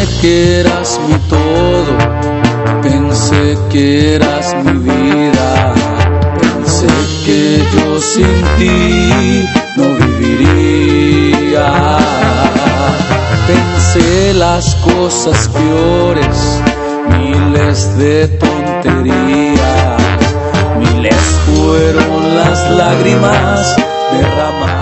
que eras mi todo, pensé que eras mi vida, pensé que yo sin ti no viviría. Pensé las cosas peores, miles de tonterías, miles fueron las lágrimas derramadas.